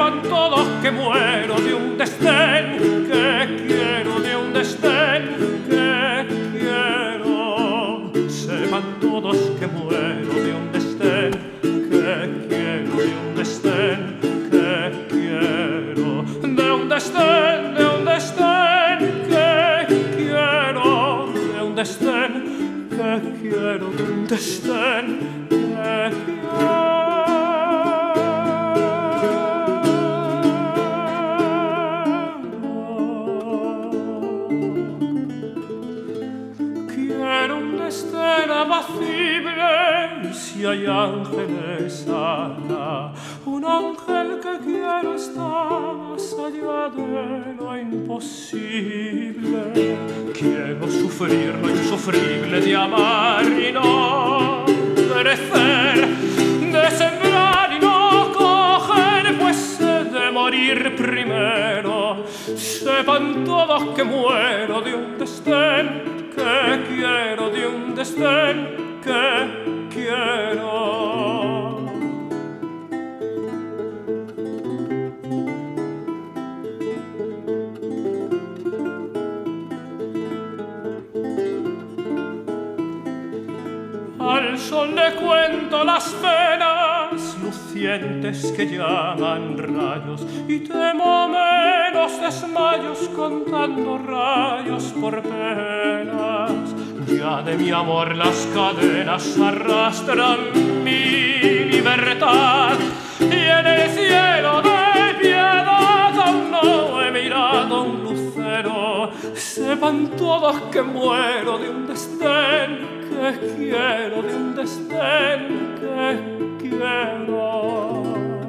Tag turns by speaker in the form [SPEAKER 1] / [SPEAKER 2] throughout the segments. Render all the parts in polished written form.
[SPEAKER 1] sepan todos que muero de un desdén, que quiero de un desdén, que quiero. Sepan todos que muero de un desdén, que quiero de un desdén, que quiero. De un desdén, de un desdén, que quiero. De un desdén, que quiero. De un desdén, que quiero. Escena apacible, si hay ángeles, Ana, un ángel que quiero está más allá de lo imposible. Quiero sufrir lo insufrible de amar y no perecer, de sembrar y no coger, pues he de morir primero. Sepan todos que muero de un desdén, que quiero, de un desdén, que quiero. Al sol le cuento las penas lucientes que llaman rayos, y temo menos desmayos contando rayos por penas. Ya de mi amor las cadenas arrastran mi libertad, y en el cielo de piedad aún no he mirado un lucero. Sepan todos que muero de un desdén, que quiero, de un desdén, que quiero.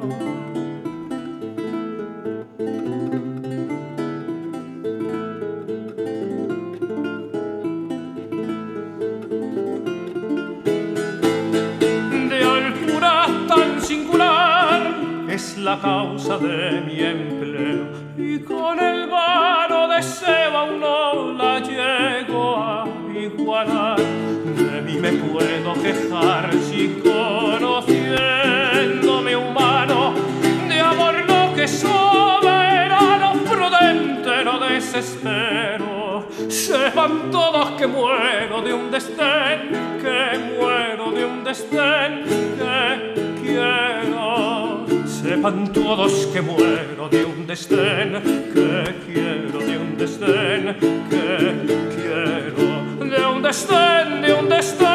[SPEAKER 1] De altura tan singular es la causa de mi empleo, y con el vano deseo aún no la llego a igualar. De mí me puedo quejar si conociéndome humano, de amor lo que soberano, prudente no desespero. Sepan todos que muero de un desdén, que muero de un desdén, que quiero. Sepan todos que muero de un desdén, que quiero, de un desdén, que quiero. De un desdén, de un desdén.